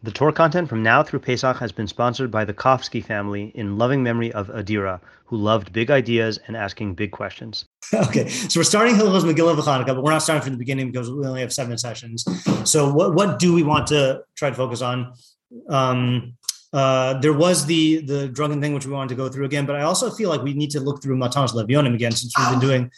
The Torah content from now through Pesach has been sponsored by the Kofsky family in loving memory of Adira, who loved big ideas and asking big questions. Okay, so we're starting Hilchos Megillah v'Chanukah, but we're not starting from the beginning because we only have 7 sessions. So what do we want to try to focus on? There was the drunken thing, which we wanted to go through again, but I also feel like we need to look through Matanos Levionim again, since we've been doing,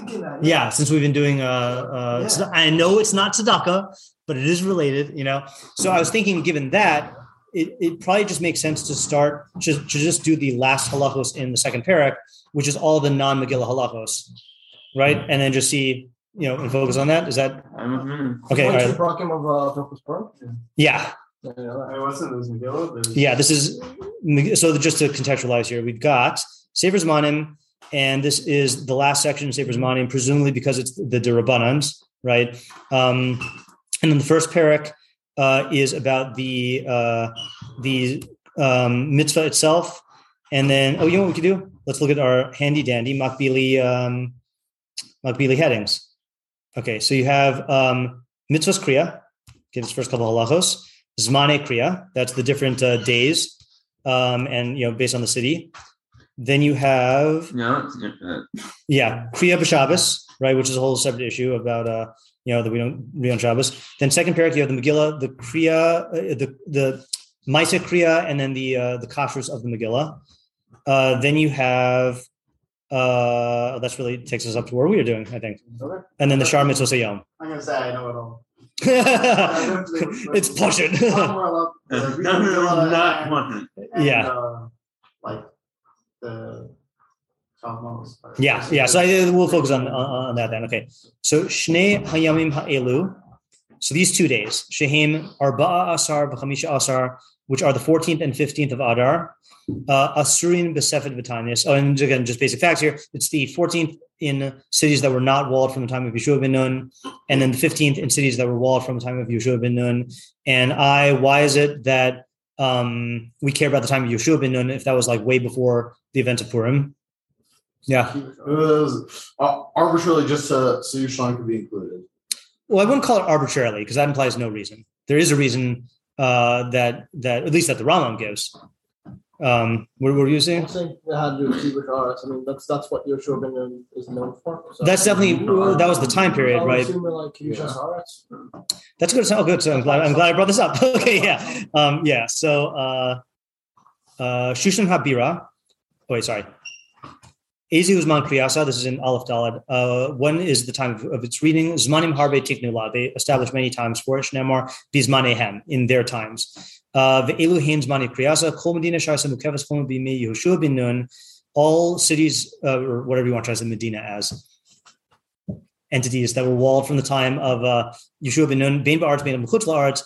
I know it's not tzedakah, but it is related, So I was thinking, given that, it probably just makes sense to start to just do the last halachos in the second parak, which is all the non-Megillah halachos, right? And then just see, and focus on that. Is that okay? All right. Yeah. Yeah, this is so. Just to contextualize here, we've got Sefer Zmanim, and this is the last section of Sefer Zmanim, presumably because it's the Derabanans, right? And then the first parak is about the mitzvah itself, and then you know what we could do? Let's look at our handy dandy makbili headings. Okay, so you have mitzvahs kriya. Okay, this first couple of halachos. Zmane kriya. That's the different days, and based on the city. Then you have kriya b'Shabbos, right, which is a whole separate issue about that we don't read on Shabbos. Then second parak, you have the Megillah, the kriya, the Maisa kriya, and then the kashrus of the Megillah. Then you have that's really takes us up to where we are doing, I think. Okay. And then the Shar Mitzvos Hayom. I'm gonna say I know it all. It's pushing. Not one. Like the. Yeah. So we'll focus on that then. Okay. So Shnei Hayamim Ha'elu. So these 2 days, Shehem Arba'a Asar B'Chamisha Asar, which are the 14th and 15th of Adar. Asurin B'Sefet V'Tanias. Oh, and again, just basic facts here. It's the 14th in cities that were not walled from the time of Yeshua ben Nun, and then the 15th in cities that were walled from the time of Yeshua ben Nun. And why is it that we care about the time of Yeshua ben Nun if that was like way before the events of Purim? Yeah. It was arbitrarily just so Yerushalayim could be included. Well, I wouldn't call it arbitrarily because that implies no reason. There is a reason that at least that the Rambam gives. What were you saying? I think it had to do with Hebrew arts. I mean, that's what Yeshua ben Nun is known for. So that's definitely that was the time period, right? That's good. Oh, good. So I'm glad I brought this up. Okay, yeah. So Shushan Habira. Oh, wait, sorry. Ezi Uzman Kriyasa, this is in Aleph Dalad. When is the time of its reading? Zmanim Harbe Tiknula. They established many times for it. Shnemar Bizmanehem, in their times. Ve'elu Hein Zmani Kriyasa, Kol Medina Shaisa Mukevas Kol B'Mei Yehoshua ben Nun. All cities, or whatever you want to translate Medina as, entities that were walled from the time of Yehoshua ben Nun, Bein Ba'aretz, Bein B'chutz La'aretz,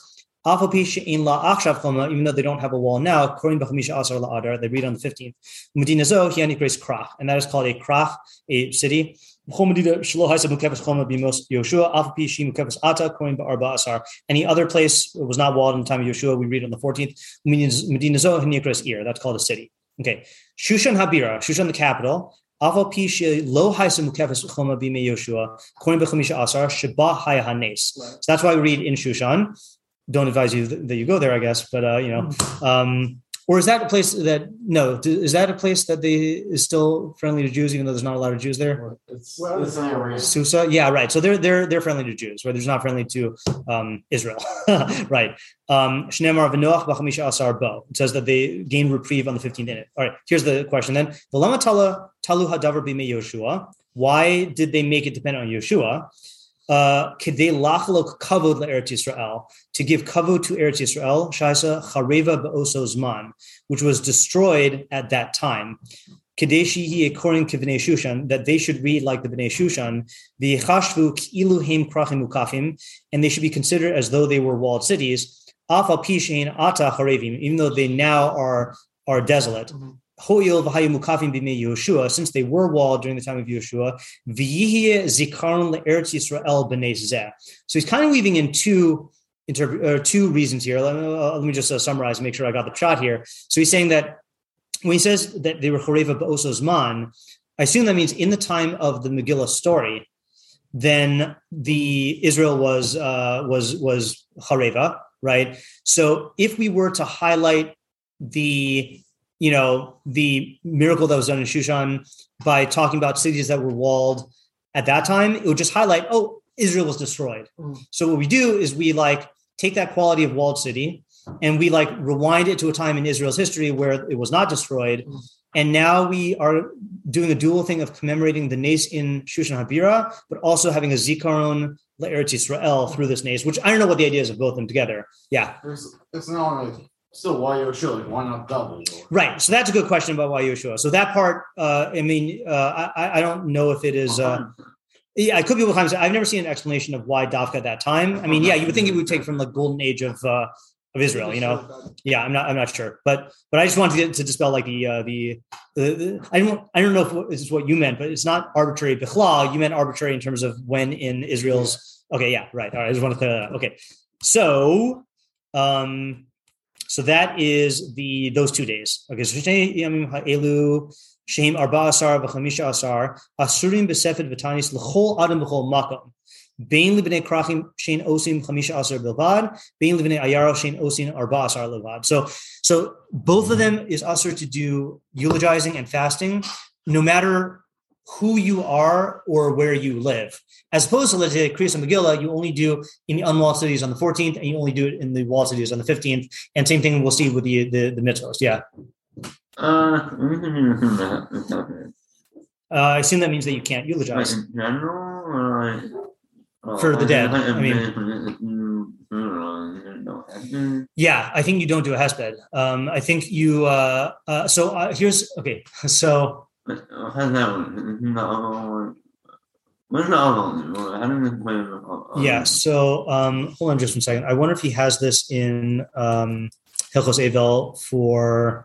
even though they don't have a wall now, they read on the 15th. And that is called a krach, a city. Any other place was not walled in the time of Yeshua, we read on the 14th. That's called a city. Okay. Shushan Habira, Shushan the capital. So that's why we read in Shushan. Don't advise you that you go there, I guess, but or is that a place that is that a place that is still friendly to Jews, even though there's not a lot of Jews there? It's Susa, yeah, right. So they're friendly to Jews, right? There's not friendly to Israel, right? Shneimar v'noach b'chamisha asar bo. It says that they gain reprieve on the 15th in it. All right, here's the question then. V'lama talu hadavar b'mei Yoshua. Why did they make it dependent on Yeshua? Kedei lachlok kavod le'Eretz Yisrael, to give kavod to Eretz Yisrael, shaisa chareva ba'oso zman, which was destroyed at that time. Kedei shehi according to Bnei Shushan, that they should read like the Bnei Shushan, v'chashvu k'ilu heim krachim ukafim, and they should be considered as though they were walled cities. Af al pi shein ata charevim, even though they now are desolate. Ho'il v'hayu mukafim b'mei Yehoshua, since they were walled during the time of Yehoshua, v'yihye zikaron le'eretz Yisrael b'nei zeh. So he's kind of weaving in two reasons here. Let me just summarize and make sure I got the shot here. So he's saying that when he says that they were choreva ba'oso zman, I assume that means in the time of the Megillah story, then the Israel was chareva, right? So if we were to highlight the miracle that was done in Shushan by talking about cities that were walled at that time, it would just highlight, Israel was destroyed. So what we do is we take that quality of walled city and we rewind it to a time in Israel's history where it was not destroyed. And now we are doing a dual thing of commemorating the Nes in Shushan Habira, but also having a Zikaron L'Eretz Yisrael through this Nes, which I don't know what the idea is of both of them together. Yeah. It's not still why Yoshua, why not double? Right. So that's a good question about why Yoshua. So that part, I don't know if it is. It could be what times. I've never seen an explanation of why Dafka at that time. You would think it would take from the golden age of Israel. Yeah, I'm not sure, but I just wanted to dispel I don't know if this is what you meant, but it's not arbitrary. Bichlal, you meant arbitrary in terms of when in Israel's. Okay, yeah, right. All right, I just want to clear that up. Okay, so that is those 2 days. Okay, so Elu Shem Arba Asar v'Chamisha Asar Asurim b'Sefed v'Tanis l'chol Adam b'chol Makom. Bein libnei krachim shein osim chamisha asar bilvad, bein libnei ayaro shein osim arba asar bilvad. So both of them is asar to do eulogizing and fasting, no matter who you are or where you live. As opposed to, let's say, Kriyas Megillah, you only do in the unwalled cities on the 14th, and you only do it in the walled cities on the 15th. And same thing we'll see with the mitzvahs. Yeah. I assume that means that you can't eulogize. In general, for the dead. Yeah, I think you don't do a hesped. I think you. Here's okay. So. Yeah. So hold on just 1 second. I wonder if he has this in Hilchos Evel for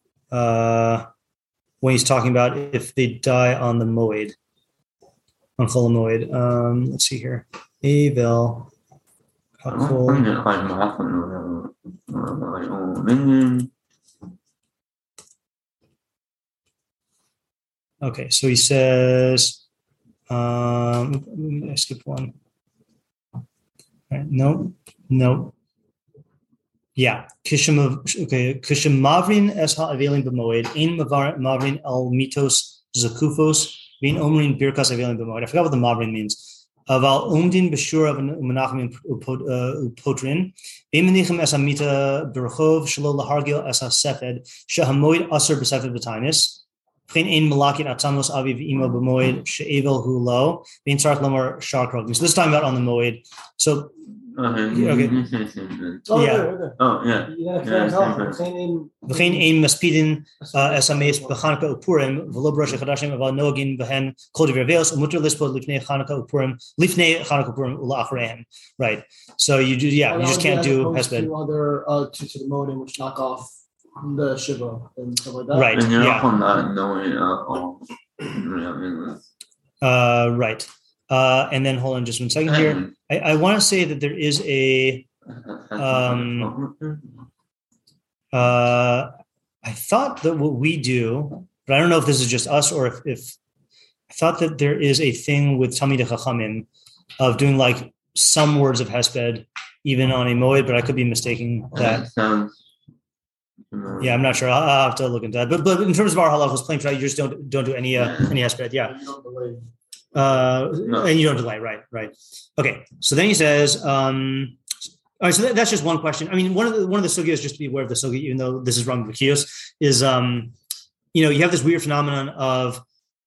when he's talking about if they die on the Moed. On Chol Moed. Let's see here. Evel. Okay, so he says, I skipped one. All right, no. Yeah, Kishim Mavrin es ha'avelim b'moed, ein Mavrin al mitos zakufos, Bein omrin birkas avelim b'moed. I forgot what the mavrin means. Aval umdin b'shura v'menachim upotrin. Bein menichem es hamita b'rechov shelo lahargil es ha'sefed shehamoed aser b'sefed b'tainis. V'chein ein malakin atzamos aviv imo b'moed she'evel hu lo. Bein tzarech lomar shar krogim. So this is talking about on the moed. So okay. V'chein ein maspidin esames b'Chanukah uPurim v'lo b'rosh chadashim aval noagin b'hen kol divrei veos umuter lispo lifnei Chanukah uPurim ula'achreihem. Right. So you do. Yeah. You just can't do hesped. To other to the modem which knock off the shiva and stuff like that. Right. And you're Yeah. not not knowing Right. And then hold on just 1 second here. I want to say that there is I thought that what we do, but I don't know if this is just us or if I thought that there is a thing with Talmidei Chachamim of doing like some words of hesped even on a moed, but I could be mistaking that. Yeah, I'm not sure. I'll have to look into that. But in terms of our halachos, plain you just don't do any hesped. Yeah. No. And you don't delay, right. Okay, so then he says, all right, so that's just one question. I mean, one of the sugyas, just to be aware of the sugya, even though this is wrong with Kios, is you have this weird phenomenon of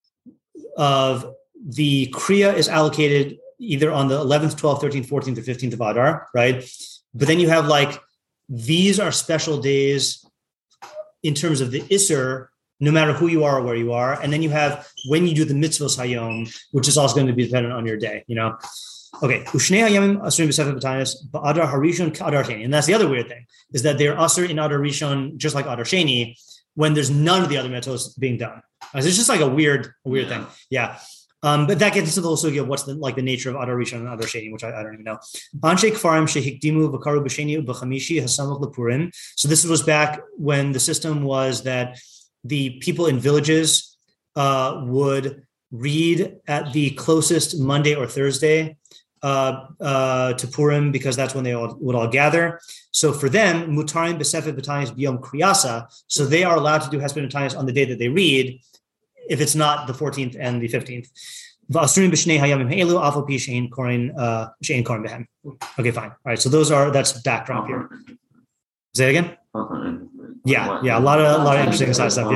the kriya is allocated either on the 11th, 12th, 13th, 14th, or 15th of Adar, right? But then you have these are special days in terms of the Isser, no matter who you are or where you are. And then you have when you do the mitzvos hayom, which is also going to be dependent on your day, Okay. Ushnei hayamim asurim b'sefer b'tainis ba'adar harishon k'adar sheni. And that's the other weird thing, is that they're asur in Adar Rishon, just like Adar Sheni, when there's none of the other mitzvos being done. So it's just like a weird thing. Yeah. But that gets into the whole sugya of what's the nature of Adar Rishon and Adar Sheni, which I don't even know. Anshe kfarim shehikdimu v'karu b'sheni b'chamishi hasamach l'purim. So this was back when the system was that the people in villages would read at the closest Monday or Thursday to Purim because that's when they would all gather. So for them, mutarim b'sefet b'tanyas b'yom kriyasa. So they are allowed to do hesped b'tanyas on the day that they read, if it's not the 14th and the 15th. V'asurim b'shnei hayamim ha'elu afal pi she'ein korin behem. Okay, fine. All right, so that's backdrop here. Say it again. Yeah, a lot of interesting side stuff.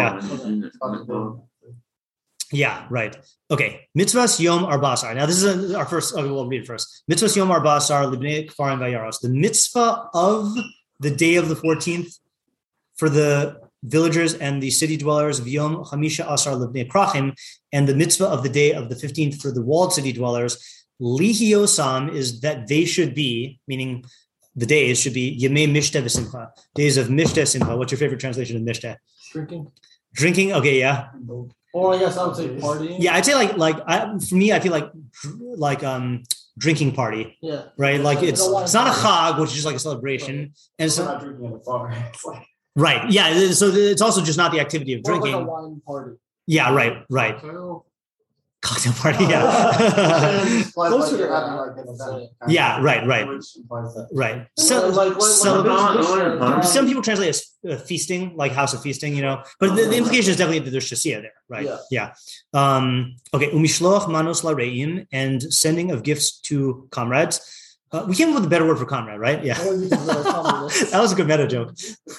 Yeah, right. Okay, mitzvahs yom arbasar. Now this is our first. Okay, we'll read it first. Mitzvahs yom arbasar libnei kfarim vayaros. The mitzvah of the day of the 14th for the villagers and the city dwellers of Yom Chamisha Asar Libnei Krachim, and the mitzvah of the day of the 15th for the walled city dwellers. Lihiosam is that they should be, meaning the days should be Yemei Mishteh v'Simcha, days of Mishteh Simcha. What's your favorite translation of Mishteh? Drinking. Okay, yeah. Or I guess I would say partying. Yeah, I'd say for me, I feel like drinking party. Yeah. Right. Like it's not a chag, which is just like a celebration, right. and so We're not drinking in a bar. It's like right. Yeah. So it's also just not the activity of drinking. Like a wine party. Yeah. Right. Cocktail party. Yeah. Closer to Yeah. Right. Right. So some people translate as feasting, like house of feasting, but the implication is definitely that there's shasiyah there, right? Yeah. Okay. Umishloch manos lareim, and sending of gifts to comrades. We came up with a better word for comrade, right? Yeah. That was a good meta joke.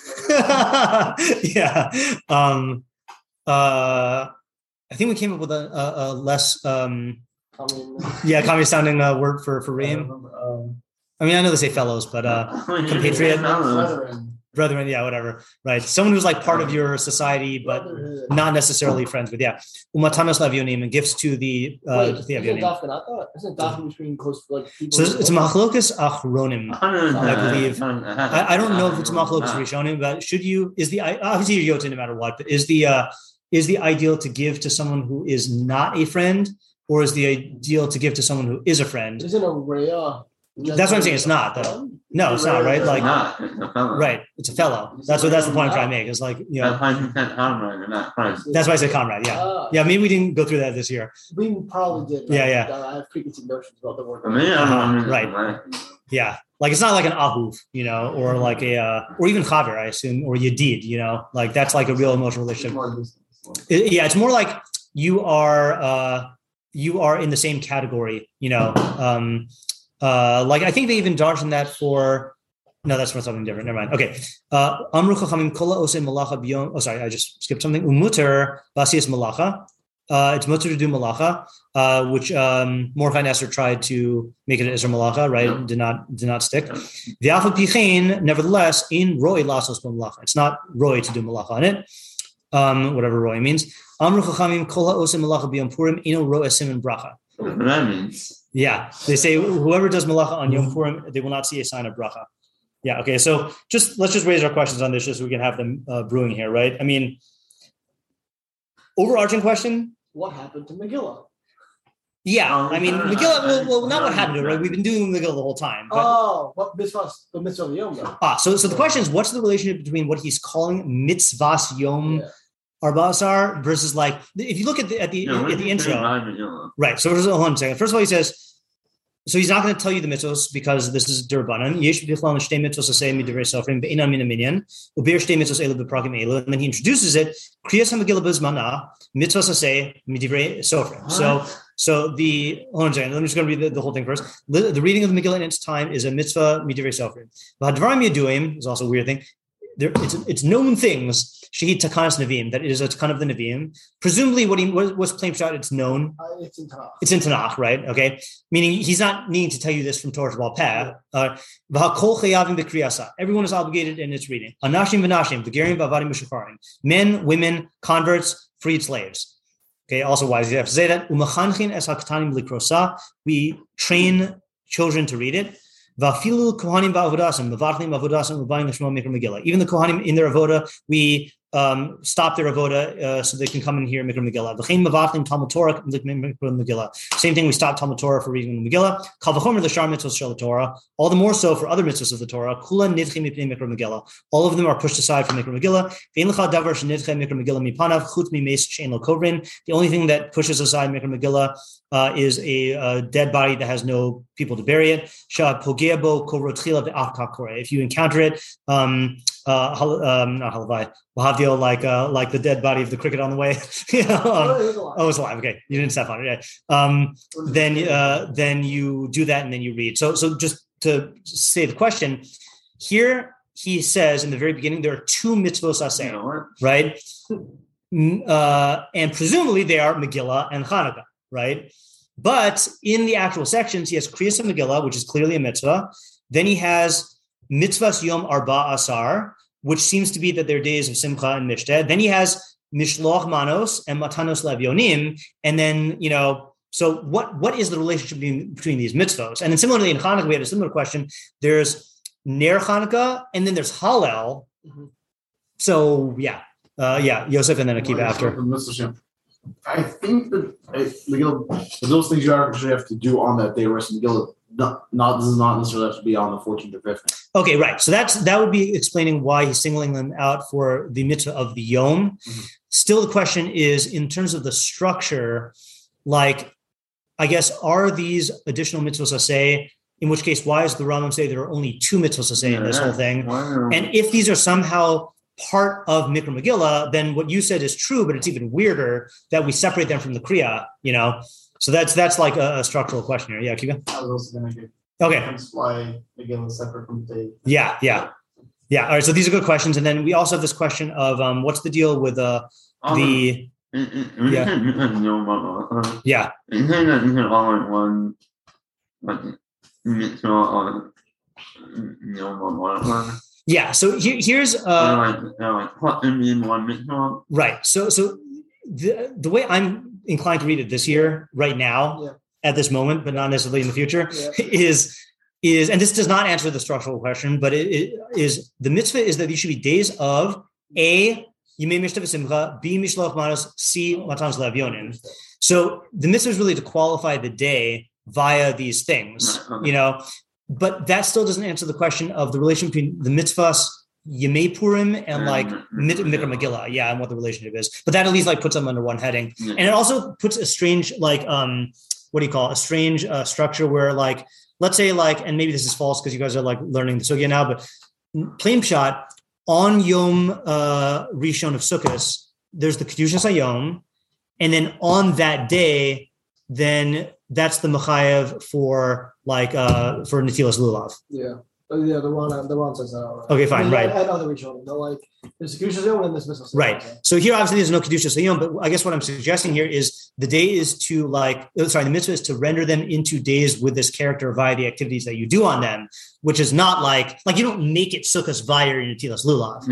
Yeah. I think we came up with a less common sounding word for reim. I mean, I know they say fellows, but compatriot, brethren, yeah, whatever, right? Someone who's like part of your society, but not necessarily friends with, yeah. Umatanos lavionim, and gifts to the avionim. Isn't dafka between close like people? So it's machlokas achronim, I believe. I don't know if it's machlokas rishonim, but obviously you're yotin no matter what, but is the ideal to give to someone who is not a friend, or is the ideal to give to someone who is a friend? Isn't a raya? That's what I'm saying. It's not though. No, it's not, right? Like, right? It's a fellow. That's the point I'm trying to make. It's like That's why I said comrade. Yeah, yeah. Maybe we didn't go through that this year. We probably did. Yeah. I have preconceived notions about the word. Right. Yeah. Like it's not like an ahuv, or like or even chaver, I assume, or yedid, like that's like a real emotional relationship. It's more like you are in the same category, like I think they even dodged in that for. No, that's for something different. Never mind. Okay. Amru chachamim kola osei malacha biyom. Oh, sorry, I just skipped something. Umuter basias malacha. It's mutter to do malacha, which Mordechai and Esther tried to make it Isra malacha, right? Did not stick. V'afal pichein, nevertheless, in roi lasos malacha. It's not roi to do malacha on it. Whatever roi means. Amru chachamim kola osei malacha biyom purim ino roe siman bracha. What that means? Yeah, they say whoever does malacha on Yom Purim, they will not see a sign of bracha. Yeah. Okay. So let's just raise our questions on this, just so we can have them brewing here, right? I mean, overarching question. What happened to Megillah? Yeah, I mean, Megillah. Well, not what happened to it, right? We've been doing Megillah the whole time. But, what mitzvahs? The mitzvah of Yom, though. So the question is, what's the relationship between what he's calling mitzvahs Yom Arbasar versus like, if you look at the intro, right? So hold on a second. First of all, he says, so he's not going to tell you the mitzvos because this is Durbanan. And then he introduces it. So hold on a second. I'm just going to read the whole thing first. The reading of the Megillah in its time is a mitzvah midivrei sofrim. V'hadvarim yaduim is also a weird thing. It's known things. Shehid takanas neviim, that it is a takan of the neviim. Presumably, what's plain shot, it's known. It's in Tanakh. It's in Tanakh, right? Okay, meaning he's not needing to tell you this from Torah Sheba'al Peh. V'hakol chayavim b'kriyasa. Everyone is obligated in its reading. Anashim v'nashim, v'gerim v'avadim v'shukarim. Men, women, converts, freed slaves. Okay. Also, why does he have to say that? U'machanchin es haktanim likrosa. We train children to read it. Even the Kohanim in their avoda, we stop their avoda so they can come in here and Mikra Megillah. V'chein mavachlim Talmud Torah Mikra Megillah. Same thing, we stop Talmud Torah for reading the Megillah. Kal v'chomer l'shar mitzvos shel Torah. All the more so for other mitzvos of the Torah. Kula nidchim mipnei Mikra Megillah. All of them are pushed aside from Mikra Megillah. Ve'en l'cha davar shenidchem Mikra Megillah mipanav chutz mimeis she'en lo kovrin. The only thing that pushes aside Mikra Megillah is a dead body that has no people to bury it. If you encounter it, not halavai, like the dead body of the cricket on the way. It's alive. Okay, you didn't step on it. Yeah. Then you do that and then you read. So just to say the question here, he says in the very beginning there are two mitzvos aseh, right? And presumably they are Megillah and Hanukkah, right? But in the actual sections, he has Kriyas and Megillah, which is clearly a mitzvah. Then he has Mitzvahs Yom Arba Asar, which seems to be that they're days of Simcha and Mishte. Then he has Mishloach Manos and Matanos Levyonim. And then, so what is the relationship between these mitzvahs? And then similarly in Hanukkah, we had a similar question. There's Ner Hanukkah, and then there's Hallel. Mm-hmm. So, Yosef and then Akiva after. I think that Megillah, those things you actually have to do on that day, rest of Megillah, this is not necessarily have to be on the 14th or 15th. Okay, right. So that would be explaining why he's singling them out for the mitzvah of the Yom. Mm-hmm. Still, the question is, in terms of the structure, I guess, are these additional mitzvahs aseh? In which case, why does the Rambam say there are only two mitzvahs aseh in this whole thing? Wow. And if these are somehow part of Mikra Megillah, then what you said is true, but it's even weirder that we separate them from the Kriya, So that's like a structural question here. Yeah, Kiva? I was also going to give. Okay. That's why Megillah is separate from the. Yeah. All right, so these are good questions. And then we also have this question of what's the deal with the. Yeah. Yeah, so here's right. So the way I'm inclined to read it this year, right now, at this moment, but not necessarily in the future, is and this does not answer the structural question, but it is the mitzvah is that these should be days of A, Yimei Mishta V'Simcha, B, Mishloach Manos, C, Matanos Levyonim. So the mitzvah is really to qualify the day via these things, But that still doesn't answer the question of the relation between the mitzvahs, Yemei Purim, and Mikra Megillah, and what the relationship is. But that at least puts them under one heading, and it also puts a strange a strange structure where let's say and maybe this is false because you guys are learning the sugya now, but plain shot on Yom Rishon of Sukkot, there's the Kedushas Hayom, and then on that day, then that's the Mechayev for Netilas Lulav. Yeah. The Ron says that. Right. Okay, fine, right. And other regional, there's Kedushas Hayom and there's Mitzvah. Right. So here, obviously, there's no Kedushas Hayom, but I guess what I'm suggesting here is the day is to the mitzvah is to render them into days with this character via the activities that you do on them, which is not like you don't make it Sukkos via Netilas Lulav,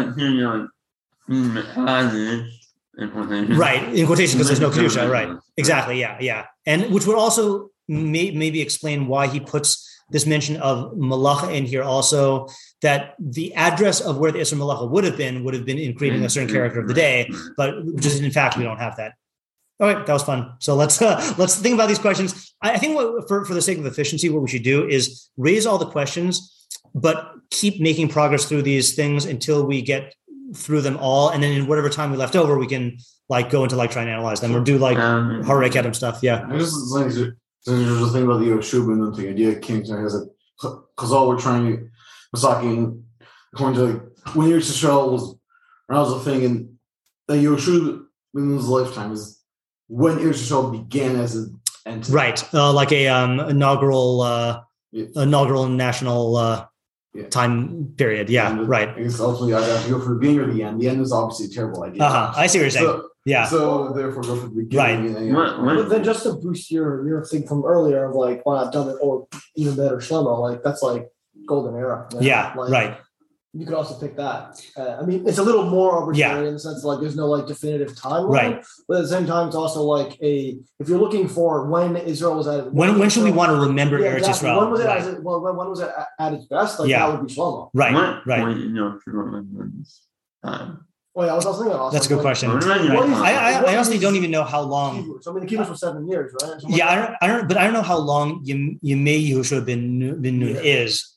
Right, in quotation, because there's no Kedusha, right. Exactly, yeah. And which would also maybe explain why he puts this mention of Malacha in here also, that the address of where the Isra Malacha would have been in creating a certain character of the day, but just in fact, we don't have that. All right, that was fun. So let's think about these questions. I think for the sake of efficiency, what we should do is raise all the questions, but keep making progress through these things until we get through them all, and then in whatever time we left over, we can go into try and analyze them or do Harei Kedem stuff. Yeah. I just there's a thing about the Yoshub and the idea of kings. Because all we're trying to Masaki, according to when Eretz Yisrael was a thing, and the Yoshub in his lifetime is when Eretz Yisrael began as an entity. Right, like a inaugural national. Time period. Yeah, right. I guess ultimately I have to go for the beginning or the end. The end is obviously a terrible idea. I see what you're saying. So therefore go for the beginning. Right. But then just to boost your thing from earlier of why not done it, or even better, Shlomo, that's golden era. Yeah, right. You could also pick that. It's a little more arbitrary in the sense there's no definitive timeline. Right. But at the same time, it's also if you're looking for when Israel was at when should we want to remember Eretz Yisrael? When was it when was it at its best? That would be Shlomo. Right. Well, yeah, I was also thinking also. That's a good question. What I honestly don't even know how long. So I mean, the kibbutz was 7 years, right? Yeah, I don't, but I don't know how long Yemei Yehoshua ben Nun is.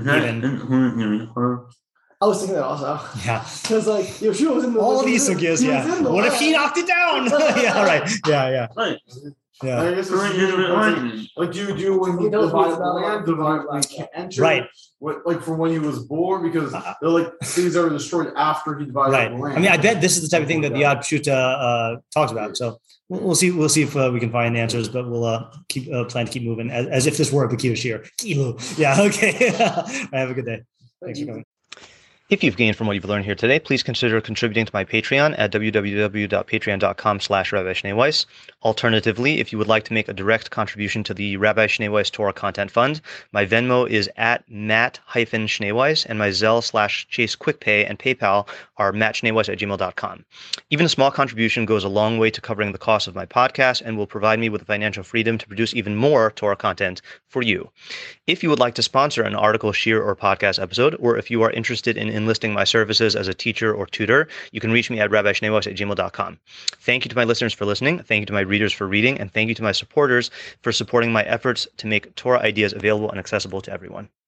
I was thinking that also. Yeah, because like Yeshua was in the all these sugyas. Yeah, what if he knocked it down? Yeah, right. Yeah. I guess like you when you divide the land, when you can't enter. Right. Like from when he was born, because they're like things that are destroyed after he divided the land. I mean, I bet this is the type of thing that the Yad Pshuta talks about. So we'll see. We'll see if we can find answers, but we'll plan to keep moving as if this were a Bakir Shir. Yeah. Okay. Have a good day. Thanks for coming. If you've gained from what you've learned here today, please consider contributing to my Patreon at www.patreon.com/Rabbi Shnei Weiss. Alternatively, if you would like to make a direct contribution to the Rabbi Shnei Weiss Torah Content Fund, my Venmo is at Matt-Shnei Weiss, and my Zelle/Chase QuickPay and PayPal are mattschneiweiss@gmail.com. Even a small contribution goes a long way to covering the cost of my podcast and will provide me with the financial freedom to produce even more Torah content for you. If you would like to sponsor an article, shir, or podcast episode, or if you are interested in enlisting my services as a teacher or tutor, you can reach me at rabbischneeweiss@gmail.com. Thank you to my listeners for listening. Thank you to my readers for reading. And thank you to my supporters for supporting my efforts to make Torah ideas available and accessible to everyone.